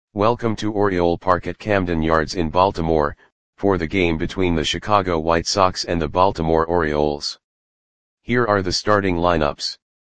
Welcome to Oriole Park at Camden Yards in Baltimore, for the game between the Chicago White Sox and the Baltimore Orioles. Here are the starting lineups.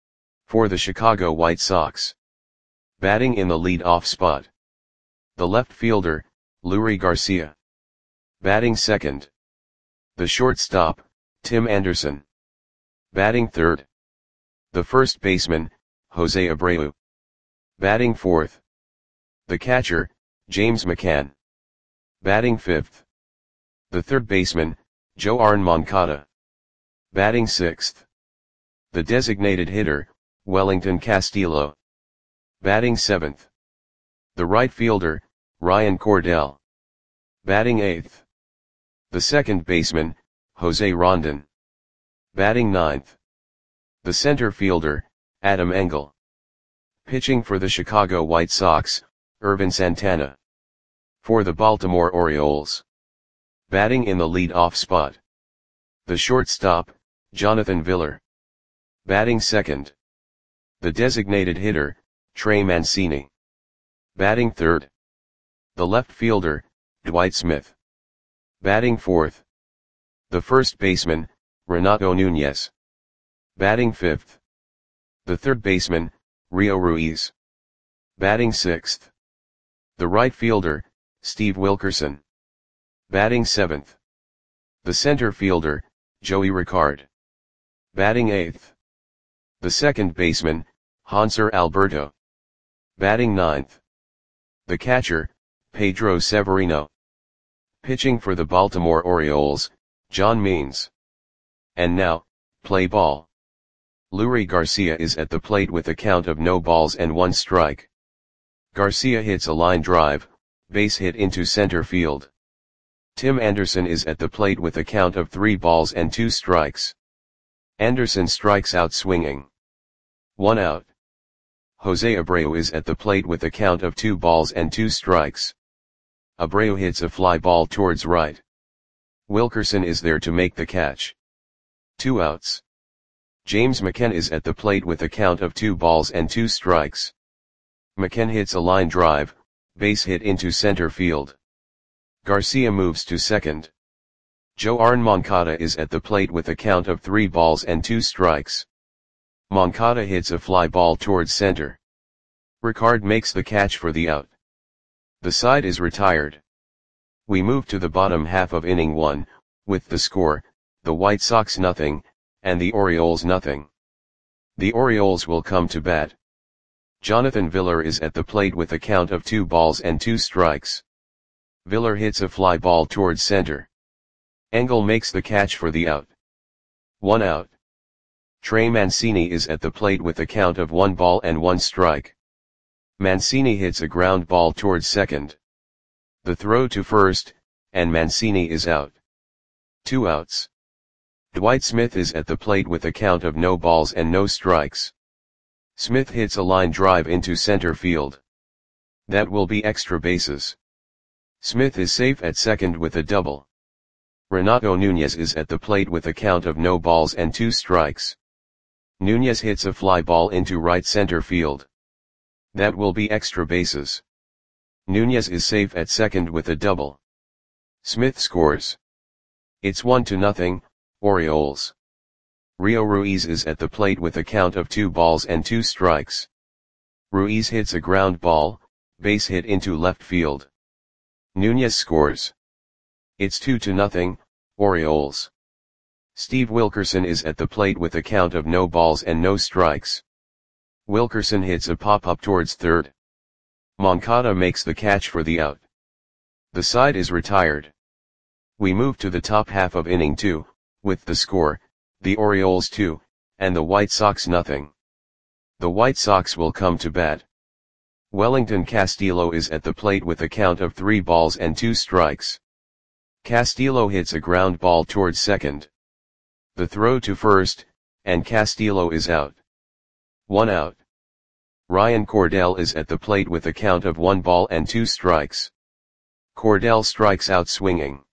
For the Chicago White Sox. Batting in the lead-off spot. The left fielder, Leury Garcia. Batting second. The shortstop, Tim Anderson. Batting third. The first baseman, Jose Abreu. Batting fourth. The catcher, James McCann. Batting fifth. The third baseman, Yoan Moncada. Batting sixth. The designated hitter, Wellington Castillo. Batting seventh. The right fielder, Ryan Cordell. Batting eighth. The second baseman, Jose Rondon. Batting ninth. The center fielder, Adam Engel. Pitching for the Chicago White Sox, Ervin Santana. For the Baltimore Orioles. Batting in the lead-off spot. The shortstop, Jonathan Villar. Batting second. The designated hitter, Trey Mancini. Batting third. The left fielder, Dwight Smith. Batting fourth. The first baseman, Renato Nunez. Batting fifth. The third baseman, Rio Ruiz. Batting sixth. The right fielder, Steve Wilkerson. Batting seventh. The center fielder, Joey Ricard. Batting eighth. The second baseman, Hanser Alberto. Batting ninth. The catcher, Pedro Severino. Pitching for the Baltimore Orioles, John Means. And now, play ball. Leury Garcia is at the plate with a count of no balls and one strike. Garcia hits a line drive, base hit into center field. Tim Anderson is at the plate with a count of 3 balls and 2 strikes. Anderson strikes out swinging. 1 out. Jose Abreu is at the plate with a count of 2 balls and 2 strikes. Abreu hits a fly ball towards right. Wilkerson is there to make the catch. 2 outs. James McCann is at the plate with a count of 2 balls and 2 strikes. McCann hits a line drive, base hit into center field. Garcia moves to second. Yoan Moncada is at the plate with a count of 3 balls and 2 strikes. Moncada hits a fly ball towards center. Ricard makes the catch for the out. The side is retired. We move to the bottom half of inning 1, with the score, the White Sox nothing, and the Orioles nothing. The Orioles will come to bat. Jonathan Villar is at the plate with a count of 2 balls and 2 strikes. Villar hits a fly ball towards center. Engel makes the catch for the out. 1 out. Trey Mancini is at the plate with a count of 1 ball and 1 strike. Mancini hits a ground ball towards second. The throw to first, and Mancini is out. 2 outs. Dwight Smith is at the plate with a count of no balls and no strikes. Smith hits a line drive into center field. That will be extra bases. Smith is safe at second with a double. Renato Nunez is at the plate with a count of no balls and 2 strikes. Nunez hits a fly ball into right center field. That will be extra bases. Nunez is safe at second with a double. Smith scores. It's 1-0, Orioles. Rio Ruiz is at the plate with a count of 2 balls and 2 strikes. Ruiz hits a ground ball, base hit into left field. Nunez scores. It's 2-0, Orioles. Steve Wilkerson is at the plate with a count of no balls and no strikes. Wilkerson hits a pop-up towards third. Moncada makes the catch for the out. The side is retired. We move to the top half of inning 2, with the score, the Orioles 2, and the White Sox nothing. The White Sox will come to bat. Wellington Castillo is at the plate with a count of 3 balls and 2 strikes. Castillo hits a ground ball towards second. The throw to first, and Castillo is out. 1 out. Ryan Cordell is at the plate with a count of 1 ball and 2 strikes. Cordell strikes out swinging.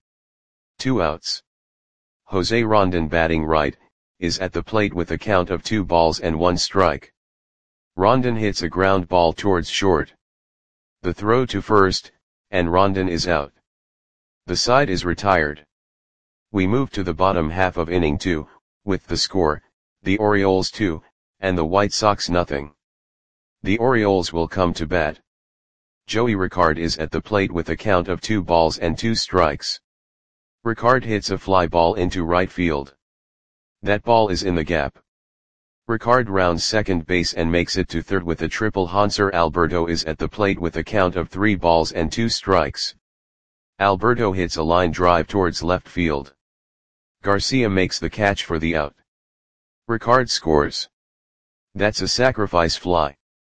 2 outs. Jose Rondon batting right, is at the plate with a count of 2 balls and 1 strike. Rondon hits a ground ball towards short. The throw to first, and Rondon is out. The side is retired. We move to the bottom half of inning 2, with the score, the Orioles 2, and the White Sox nothing. The Orioles will come to bat. Joey Ricard is at the plate with a count of 2 balls and 2 strikes. Ricard hits a fly ball into right field. That ball is in the gap. Ricard rounds second base and makes it to third with a triple. Hanser Alberto is at the plate with a count of 3 balls and 2 strikes. Alberto hits a line drive towards left field. Garcia makes the catch for the out. Ricard scores. That's a sacrifice fly.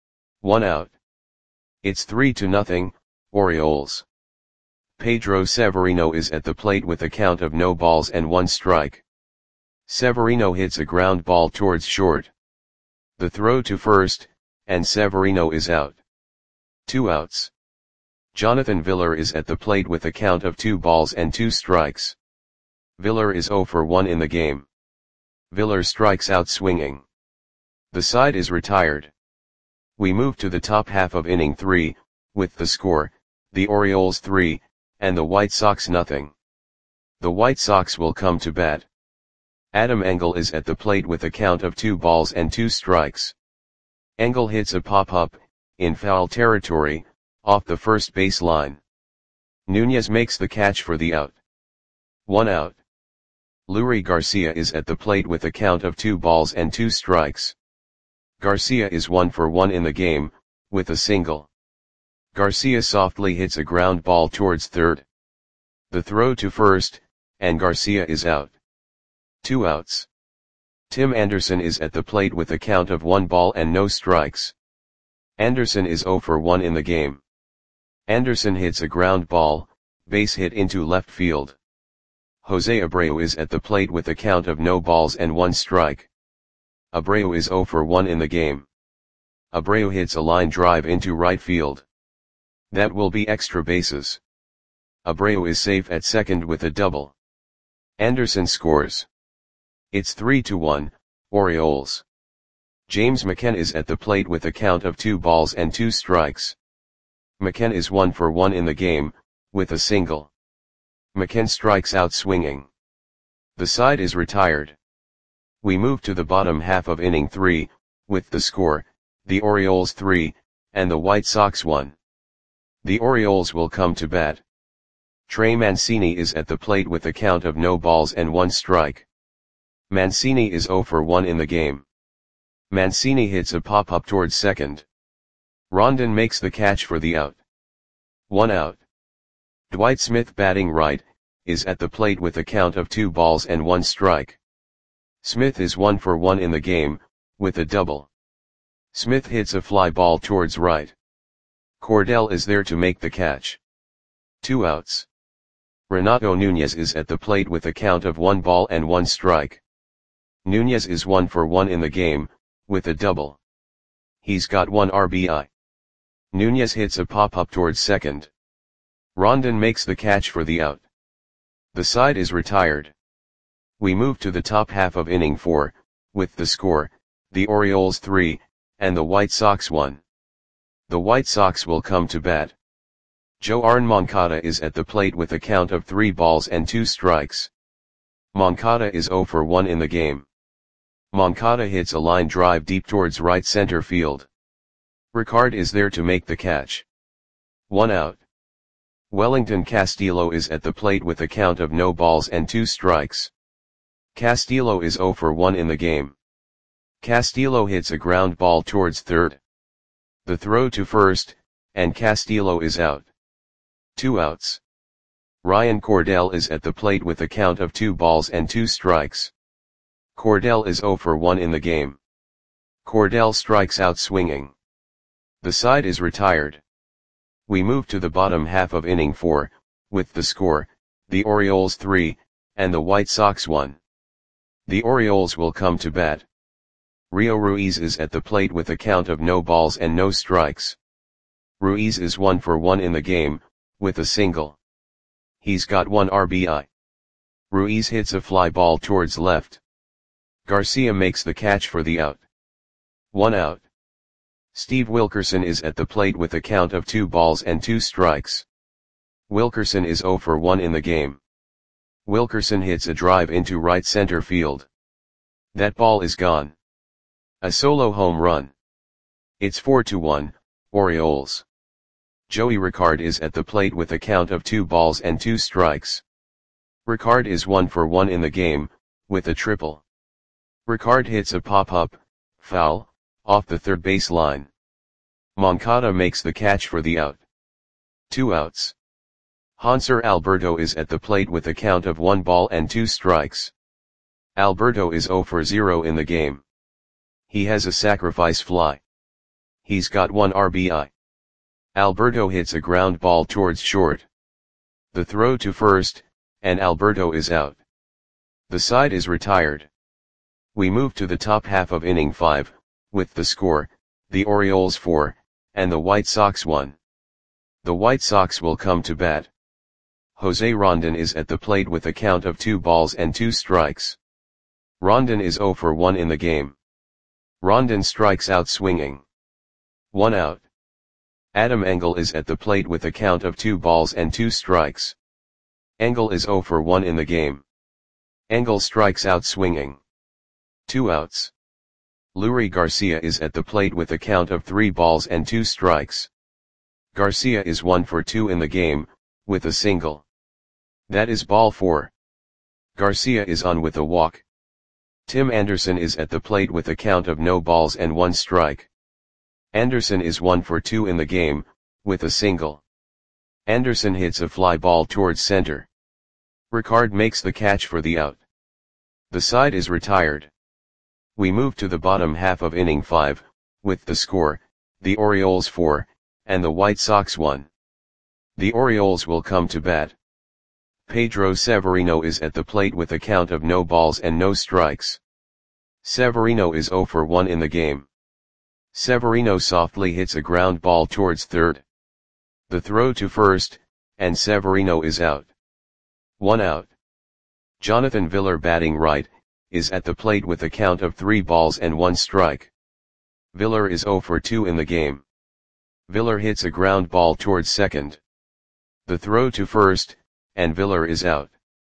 1 out. It's 3-0, Orioles. Pedro Severino is at the plate with a count of no balls and 1 strike. Severino hits a ground ball towards short. The throw to first, and Severino is out. 2 outs. Jonathan Villar is at the plate with a count of 2 balls and 2 strikes. Villar is 0 for 1 in the game. Villar strikes out swinging. The side is retired. We move to the top half of inning 3, with the score, the Orioles 3, and the White Sox nothing. The White Sox will come to bat. Adam Engel is at the plate with a count of 2 balls and 2 strikes. Engel hits a pop-up, in foul territory, off the first base line. Nunez makes the catch for the out. 1 out. Leury Garcia is at the plate with a count of 2 balls and 2 strikes. Garcia is 1 for 1 in the game, with a single. Garcia softly hits a ground ball towards third. The throw to first, and Garcia is out. 2 outs. Tim Anderson is at the plate with a count of 1 ball and no strikes. Anderson is 0 for 1 in the game. Anderson hits a ground ball, base hit into left field. Jose Abreu is at the plate with a count of no balls and 1 strike. Abreu is 0 for 1 in the game. Abreu hits a line drive into right field. That will be extra bases. Abreu is safe at second with a double. Anderson scores. It's 3-1, Orioles. James McCann is at the plate with a count of 2 balls and 2 strikes. McCann is 1 for 1 in the game, with a single. McCann strikes out swinging. The side is retired. We move to the bottom half of inning 3, with the score, the Orioles 3, and the White Sox 1. The Orioles will come to bat. Trey Mancini is at the plate with a count of no balls and 1 strike. Mancini is 0 for 1 in the game. Mancini hits a pop-up towards second. Rondon makes the catch for the out. 1 out. Dwight Smith, batting right, is at the plate with a count of 2 balls and 1 strike. Smith is 1 for 1 in the game, with a double. Smith hits a fly ball towards right. Cordell is there to make the catch. 2 outs. Renato Nunez is at the plate with a count of 1 ball and 1 strike. Nunez is 1 for 1 in the game, with a double. He's got 1 RBI. Nunez hits a pop-up towards second. Rondon makes the catch for the out. The side is retired. We move to the top half of inning 4, with the score, the Orioles 3, and the White Sox 1. The White Sox will come to bat. Joan Moncada is at the plate with a count of 3 balls and 2 strikes. Moncada is 0 for 1 in the game. Moncada hits a line drive deep towards right center field. Ricard is there to make the catch. 1 out. Wellington Castillo is at the plate with a count of no balls and 2 strikes. Castillo is 0 for 1 in the game. Castillo hits a ground ball towards third. The throw to first, and Castillo is out. 2 outs. Ryan Cordell is at the plate with a count of 2 balls and 2 strikes. Cordell is 0 for 1 in the game. Cordell strikes out swinging. The side is retired. We move to the bottom half of inning 4, with the score, the Orioles 3, and the White Sox 1. The Orioles will come to bat. Rio Ruiz is at the plate with a count of no balls and no strikes. Ruiz is 1 for 1 in the game, with a single. He's got 1 RBI. Ruiz hits a fly ball towards left. Garcia makes the catch for the out. 1 out. Steve Wilkerson is at the plate with a count of 2 balls and 2 strikes. Wilkerson is 0 for 1 in the game. Wilkerson hits a drive into right center field. That ball is gone. A solo home run. It's 4-1, Orioles. Joey Rickard is at the plate with a count of 2 balls and 2 strikes. Rickard is 1 for 1 in the game, with a triple. Rickard hits a pop-up, foul, off the third base line. Moncada makes the catch for the out. 2 outs. Hanser Alberto is at the plate with a count of 1 ball and 2 strikes. Alberto is 0 for 0 in the game. He has a sacrifice fly. He's got 1 RBI. Alberto hits a ground ball towards short. The throw to first, and Alberto is out. The side is retired. We move to the top half of inning 5, with the score, the Orioles 4, and the White Sox 1. The White Sox will come to bat. Jose Rondon is at the plate with a count of 2 balls and 2 strikes. Rondon is 0 for 1 in the game. Rondon strikes out swinging. 1 out. Adam Engel is at the plate with a count of 2 balls and 2 strikes. Engel is 0 for 1 in the game. Engel strikes out swinging. 2 outs. Leury Garcia is at the plate with a count of 3 balls and 2 strikes. Garcia is 1 for 2 in the game, with a single. That is ball 4. Garcia is on with a walk. Tim Anderson is at the plate with a count of no balls and 1 strike. Anderson is 1 for 2 in the game, with a single. Anderson hits a fly ball towards center. Rickard makes the catch for the out. The side is retired. We move to the bottom half of inning 5, with the score, the Orioles 4, and the White Sox 1. The Orioles will come to bat. Pedro Severino is at the plate with a count of no balls and no strikes. Severino is 0 for 1 in the game. Severino softly hits a ground ball towards third. The throw to first, and Severino is out. 1 out. Jonathan Villar, batting right, is at the plate with a count of 3 balls and 1 strike. Villar is 0 for 2 in the game. Villar hits a ground ball towards second. The throw to first, and Villar is out.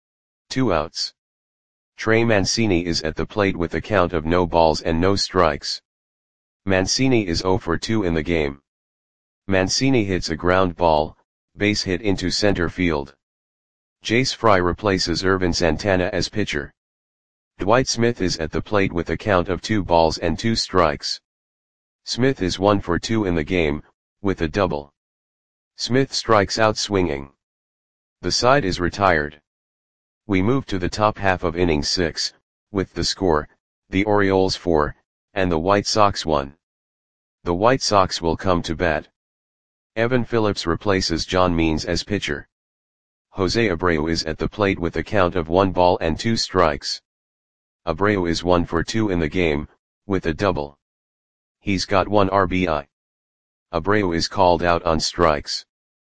2 outs. Trey Mancini is at the plate with a count of no balls and no strikes. Mancini is 0 for 2 in the game. Mancini hits a ground ball, base hit into center field. Jace Fry replaces Irvin Santana as pitcher. Dwight Smith is at the plate with a count of 2 balls and 2 strikes. Smith is 1 for 2 in the game, with a double. Smith strikes out swinging. The side is retired. We move to the top half of inning 6, with the score, the Orioles 4, and the White Sox 1. The White Sox will come to bat. Evan Phillips replaces John Means as pitcher. Jose Abreu is at the plate with a count of 1 ball and 2 strikes. Abreu is 1 for 2 in the game, with a double. He's got 1 RBI. Abreu is called out on strikes.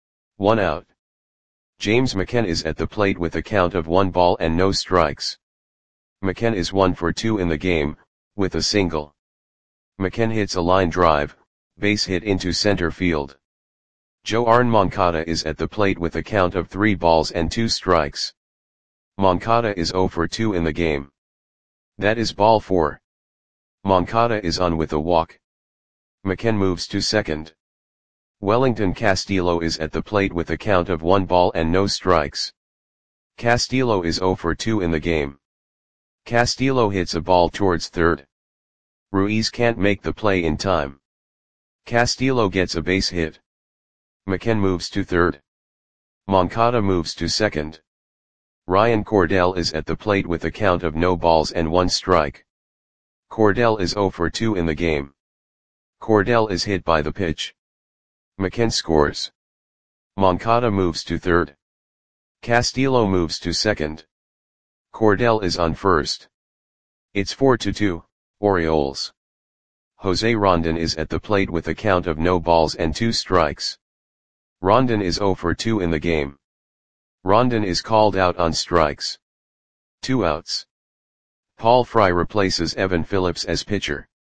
1 out. James McCann is at the plate with a count of 1 ball and no strikes. McCann is 1 for 2 in the game, with a single. McCann hits a line drive, base hit into center field. Joan Moncada is at the plate with a count of 3 balls and 2 strikes. Moncada is 0 for 2 in the game. That is ball 4. Moncada is on with a walk. McCann moves to second. Wellington Castillo is at the plate with a count of 1 ball and no strikes. Castillo is 0 for 2 in the game. Castillo hits a ball towards third. Ruiz can't make the play in time. Castillo gets a base hit. McCann moves to third. Moncada moves to second. Ryan Cordell is at the plate with a count of no balls and 1 strike. Cordell is 0 for 2 in the game. Cordell is hit by the pitch. McCann scores. Moncada moves to third. Castillo moves to second. Cordell is on first. It's 4-2, Orioles. Jose Rondon is at the plate with a count of no balls and 2 strikes. Rondon is 0 for 2 in the game. Rondon is called out on strikes. 2 outs. Paul Fry replaces Evan Phillips as pitcher.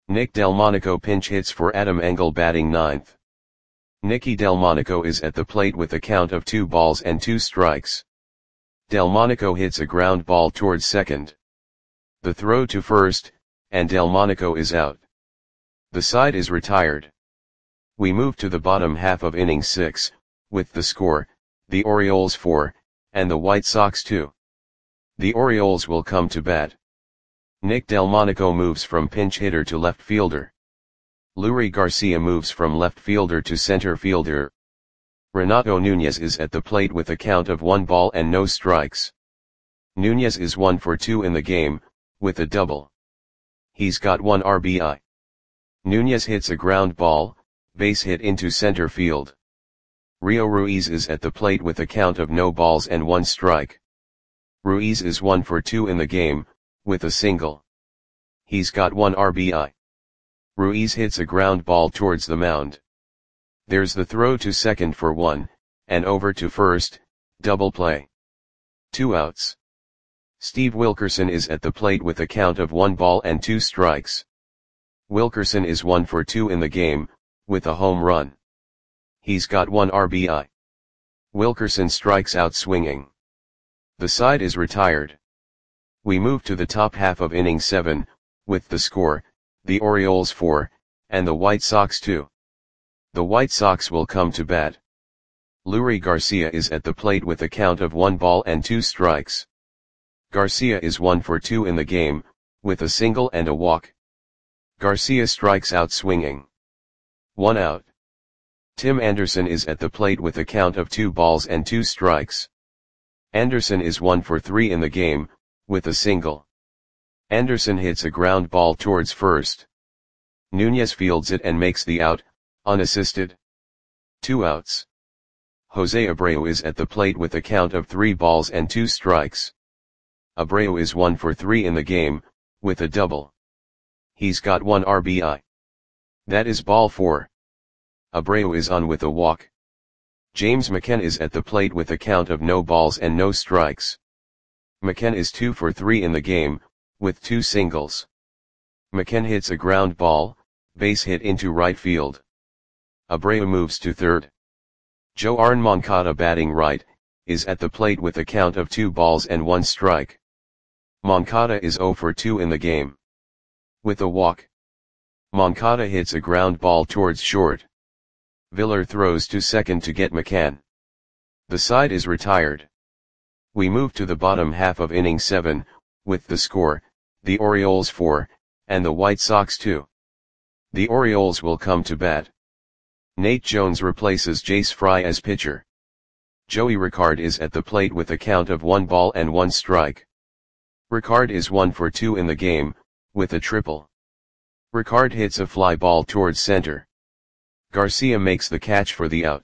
Nick Delmonico pinch hits for Adam Engel batting ninth. Nicky Delmonico is at the plate with a count of 2 balls and 2 strikes. Delmonico hits a ground ball towards second. The throw to first, and Delmonico is out. The side is retired. We move to the bottom half of inning 6, with the score, the Orioles 4, and the White Sox 2. The Orioles will come to bat. Nick Delmonico moves from pinch hitter to left fielder. Leury Garcia moves from left fielder to center fielder. Renato Nunez is at the plate with a count of 1 ball and no strikes. Nunez is 1 for 2 in the game, with a double. He's got 1 RBI. Nunez hits a ground ball, base hit into center field. Rio Ruiz is at the plate with a count of no balls and 1 strike. Ruiz is 1 for 2 in the game, with a single. He's got 1 RBI. Ruiz hits a ground ball towards the mound. There's the throw to second for 1, and over to first, double play. 2 outs. Steve Wilkerson is at the plate with a count of 1 ball and 2 strikes. Wilkerson is 1 for 2 in the game, with a home run. He's got 1 RBI. Wilkerson strikes out swinging. The side is retired. We move to the top half of inning 7, with the score, the Orioles 4, and the White Sox 2. The White Sox will come to bat. Leury Garcia is at the plate with a count of 1 ball and 2 strikes. Garcia is 1 for 2 in the game, with a single and a walk. Garcia strikes out swinging. 1 out. Tim Anderson is at the plate with a count of 2 balls and 2 strikes. Anderson is 1 for 3 in the game, with a single. Anderson hits a ground ball towards first. Nunez fields it and makes the out, unassisted. 2 outs. Jose Abreu is at the plate with a count of 3 balls and 2 strikes. Abreu is 1 for 3 in the game, with a double. He's got 1 RBI. That is ball 4. Abreu is on with a walk. James McCann is at the plate with a count of no balls and no strikes. McCann is 2 for 3 in the game, with 2 singles. McCann hits a ground ball, base hit into right field. Abreu moves to third. Joan Moncada batting right, is at the plate with a count of 2 balls and 1 strike. Moncada is 0 for 2 in the game. With a walk. Moncada hits a ground ball towards short. Villar throws to second to get McCann. The side is retired. We move to the bottom half of inning 7, with the score, the Orioles 4, and the White Sox 2. The Orioles will come to bat. Nate Jones replaces Jace Fry as pitcher. Joey Ricard is at the plate with a count of 1 ball and 1 strike. Ricard is 1 for 2 in the game, with a triple. Ricard hits a fly ball towards center. Garcia makes the catch for the out.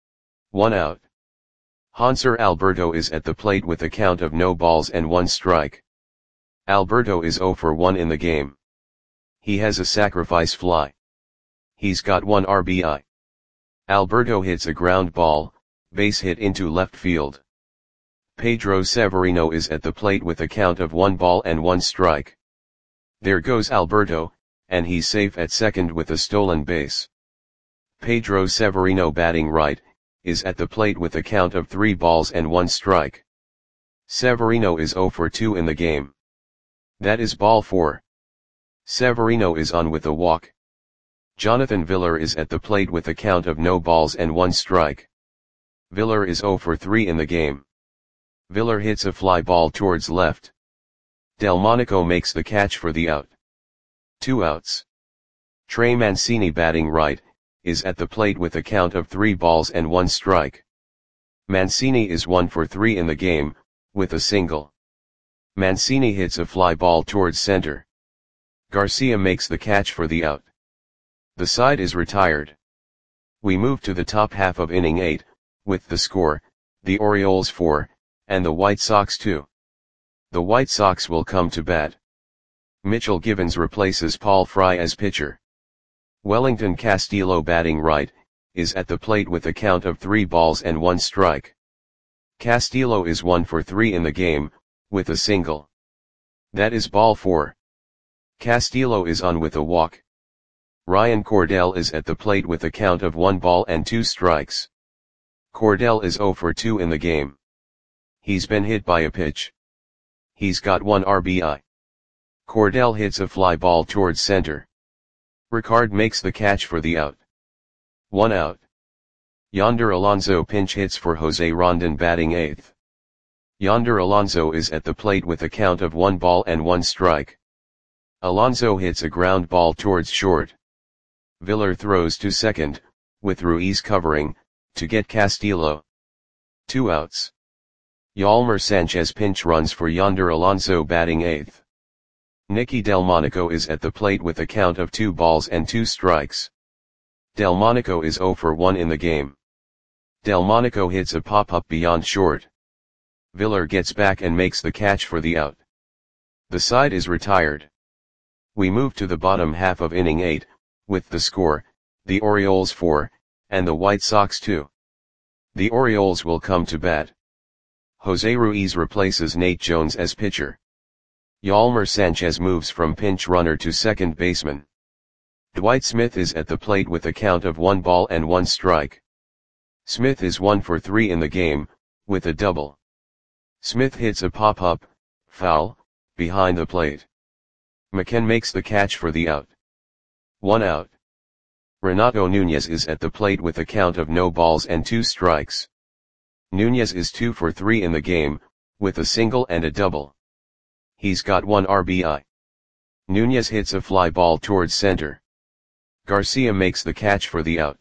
1 out. Hanser Alberto is at the plate with a count of no balls and 1 strike. Alberto is 0 for 1 in the game. He has a sacrifice fly. He's got 1 RBI. Alberto hits a ground ball, base hit into left field. Pedro Severino is at the plate with a count of 1 ball and 1 strike. There goes Alberto, and he's safe at second with a stolen base. Pedro Severino batting right, is at the plate with a count of 3 balls and 1 strike. Severino is 0 for 2 in the game. That is ball 4. Severino is on with a walk. Jonathan Villar is at the plate with a count of no balls and 1 strike. Villar is 0 for 3 in the game. Villar hits a fly ball towards left. Delmonico makes the catch for the out. 2 outs. Trey Mancini batting right, is at the plate with a count of 3 balls and 1 strike. Mancini is 1 for 3 in the game, with a single. Mancini hits a fly ball towards center. Garcia makes the catch for the out. The side is retired. We move to the top half of inning 8, with the score, the Orioles 4, and the White Sox 2. The White Sox will come to bat. Mitchell Givens replaces Paul Fry as pitcher. Wellington Castillo batting right, is at the plate with a count of 3 balls and 1 strike. Castillo is 1 for 3 in the game, with a single. That is ball 4. Castillo is on with a walk. Ryan Cordell is at the plate with a count of 1 ball and 2 strikes. Cordell is 0 for 2 in the game. He's been hit by a pitch. He's got 1 RBI. Cordell hits a fly ball towards center. Ricard makes the catch for the out. 1 out. Yonder Alonso pinch hits for Jose Rondon batting 8th. Yonder Alonso is at the plate with a count of 1 ball and 1 strike. Alonso hits a ground ball towards short. Villar throws to second, with Ruiz covering, to get Castillo. 2 outs. Yolmer Sanchez pinch runs for Yonder Alonso batting 8th. Nicky Delmonico is at the plate with a count of 2 balls and 2 strikes. Delmonico is 0 for 1 in the game. Delmonico hits a pop-up beyond short. Villar gets back and makes the catch for the out. The side is retired. We move to the bottom half of inning 8, with the score, the Orioles 4, and the White Sox 2. The Orioles will come to bat. Jose Ruiz replaces Nate Jones as pitcher. Yolmer Sanchez moves from pinch runner to second baseman. Dwight Smith is at the plate with a count of 1 ball and 1 strike. Smith is 1 for 3 in the game, with a double. Smith hits a pop-up, foul, behind the plate. McKen makes the catch for the out. 1 out. Renato Nunez is at the plate with a count of no balls and 2 strikes. Nunez is 2 for 3 in the game, with a single and a double. He's got 1 RBI. Nunez hits a fly ball towards center. Garcia makes the catch for the out.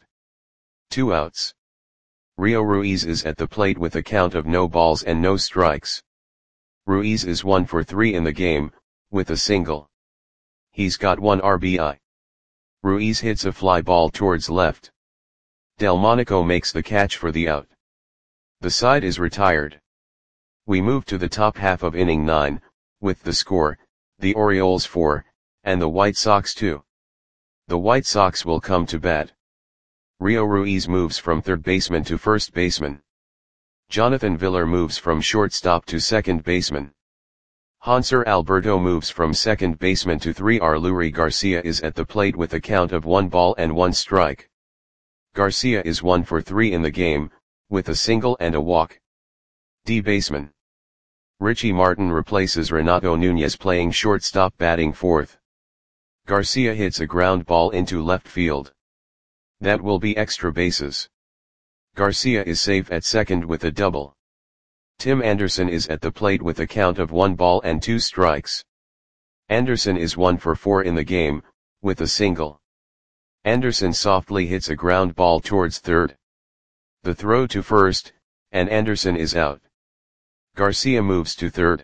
2 outs. Rio Ruiz is at the plate with a count of no balls and no strikes. Ruiz is 1 for 3 in the game, with a single. He's got 1 RBI. Ruiz hits a fly ball towards left. Delmonico makes the catch for the out. The side is retired. We move to the top half of inning 9, with the score, the Orioles 4, and the White Sox 2. The White Sox will come to bat. Rio Ruiz moves from third baseman to first baseman. Jonathan Villar moves from shortstop to second baseman. Hanser Alberto moves from second baseman to 3. Luis Garcia is at the plate with a count of 1 ball and 1 strike. Garcia is 1 for 3 in the game, with a single and a walk. D baseman. Richie Martin replaces Renato Nunez playing shortstop batting 4th. Garcia hits a ground ball into left field. That will be extra bases. Garcia is safe at second with a double. Tim Anderson is at the plate with a count of 1 ball and 2 strikes. Anderson is 1 for 4 in the game, with a single. Anderson softly hits a ground ball towards third. The throw to first, and Anderson is out. Garcia moves to third.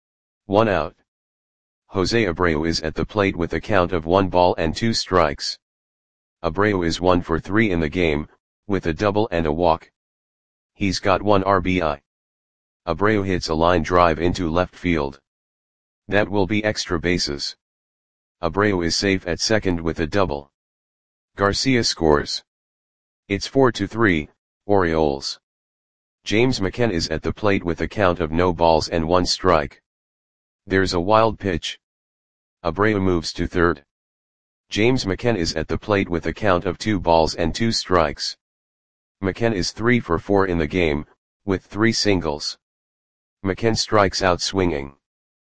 1 out. Jose Abreu is at the plate with a count of 1 ball and 2 strikes. Abreu is 1 for 3 in the game, with a double and a walk. He's got 1 RBI. Abreu hits a line drive into left field. That will be extra bases. Abreu is safe at second with a double. Garcia scores. It's 4-3, Orioles. James McKen is at the plate with a count of no balls and 1 strike. There's a wild pitch. Abreu moves to third. James McKen is at the plate with a count of 2 balls and 2 strikes. McKen is 3 for 4 in the game, with 3 singles. McKen strikes out swinging.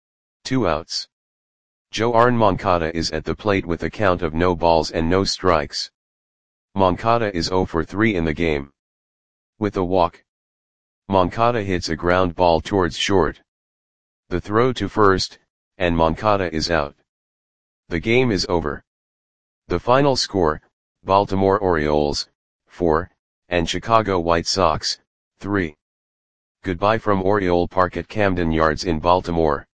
2 outs. Joarn Moncada is at the plate with a count of no balls and no strikes. Moncada is 0 for 3 in the game. With a walk. Moncada hits a ground ball towards short. The throw to first, and Moncada is out. The game is over. The final score, Baltimore Orioles, 4, and Chicago White Sox, 3. Goodbye from Oriole Park at Camden Yards in Baltimore.